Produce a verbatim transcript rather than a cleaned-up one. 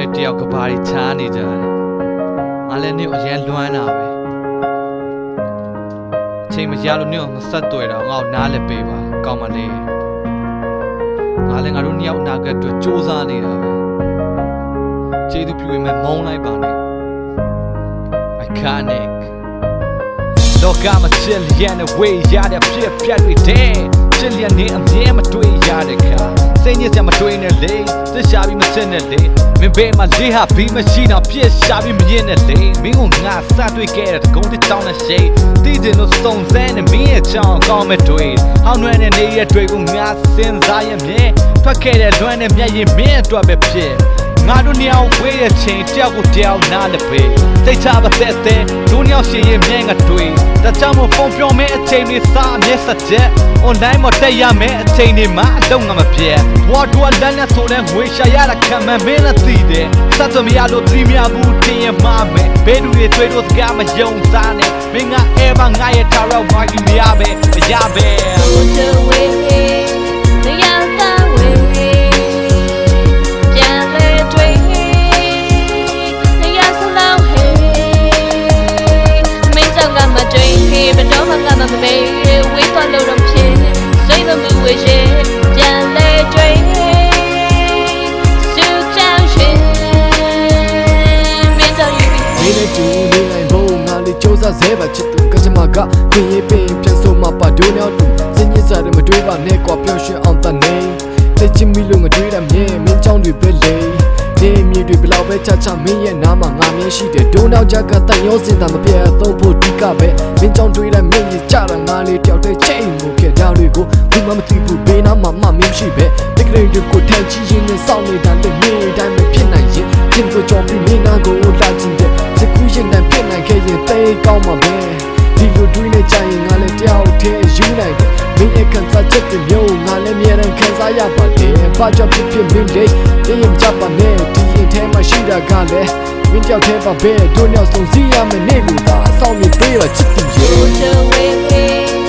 တယောက်ကဘာတွေချားနေကြတယ်ငါလည်းနင့်အရင်လွမ်းတာပဲအချိန်မရလို့နင့်ကိုမဆက်တွေ့တော့ငါ့ကိုနားလည်းပေးပါကောင်းပါလေငါလည်းငါတို့နှစ်ယောက်အနာဂတ်အတွက်စူးစမ်းနေတာပဲကျေးဇူးပြုရင်မုန်းလိုက်ပါနဲ့ Iconic လောကမှာချစ်လျက်နဲ့ဝေးရတဲ့ဖြစ်ပြတ်တွေတဲ့ချစ်လျက်နဲ့အမြဲမတွေ့ရတဲ့ခါစိတ်ညစ်စရာမတွေ့နဲ့လေတခြားပြီးမချစ်နဲ့လေမင်းဘေးမှာလေးဟာပြီးမရှိတော့ပြစ်ရှာပြီးမရင်နဲ့လေမင်းကိုငါစတွေ့ခဲ့တဲ့ကုန်းတစ်တောင်းနဲ့ရှိတည်တယ်လို့စုံစမ်းနေမင်းရဲ့ချောင်းကောင်းမဲ့တွေ့ဟောင်းနှွမ်းတဲ့နေရဲ့တွေ့ကိုငါစဉ်းစားရမြဲထွက်ခဲ့တဲ့လွမ်းတဲ့မျက်ရည်မင်းအတွက်ပဲဖြစ်ငါတို့နှစ်ယောက်ဝေးတဲ့ချိန်တယောက်ကိုတယောက်နားလည်းပဲစိတ်ချပါသက်တဲ့တို့နှစ်ယောက်ရှင်ရဲ့မြဲငါတွေ့ဒါကြောင့်မို့ဖုန်းပြောမဲ့အချိန်လေးစားအမျက်စက်ချက် online မှာတက်ရမယ်အချိန်လေးမှာအလုံးငါမပြတ်ဘွားတို့လမ်းနဲ့ဆိုတဲ့ငွေရှာရတာခံမှန်းမင်းနဲ့သိတယ်စက်သမီးတို့သိမြဘူးတင်ရမှာမယ်ဘယ်သူတွေတွေ့လို့စကားမယုံစားနဲ့မင်းကအဲဘာငါရဲ့တာရောမာကြီးမရပဲမရပဲ But don't hang up on me. We follow them pin. Say the blue wish it. Jan lay drain. Su chang shin. Me tell you. Me le do me like bo ma le chosa zeba chitu kachamaga. Me ye pin pian so ma pa do now do. Sin yi sa de ma dui ba ne kwa pyo shin on ta ne. Le chin mi lu ma dui da me me chang dui be le. နေမြေတွေဘလောက်ပဲချာချာမင်းရဲ့နားမှာငါမြင်ရှိတယ်ဒုံနောက်ကြကတန်ရောစင်တာမပြတ်သုံးဖို့ဒီကပဲမင်းကြောင့်တွေးလိုက်မင်းရဲ့ကြတာငါလေးတယောက်တည်းချိန်ကိုခဲ့တာတွေကိုဘူးမမသိဘူးဘေးနားမှာမမင်းရှိပဲတကယ်တွေကိုထိုင်ချရင်နဲ့စောင့်နေတာလည်းမင်းတိုင်းမဖြစ်နိုင်ရင်ချင်းကိုကြော်ပြီးမင်းနာကိုလာချင်တဲ့စကူးရင်နဲ့ပြစ်နိုင်ခဲ့ရင်တေးကောင်းမှာပဲဒီလိုတွေးနေကြရင်ငါလည်းတယောက်တည်းယူနိုင်တယ်မင်းရဲ့ခံစားချက်တွေမျိုးငါလည်းမြေရန်ခံစားရပါတယ်ဘာကြောင့်ဖြစ်ဖြစ်မင်းလေးတင်းရင်ကြပါနဲ့ဒီရင်ထဲမှာရှိတာကလည်းမင်းကြောက်တဲ့ပါပဲတို့ညောင်ဆုံးစီရမယ်နေလို့သာအဆောင်နေပေးရချစ်တယ် So away.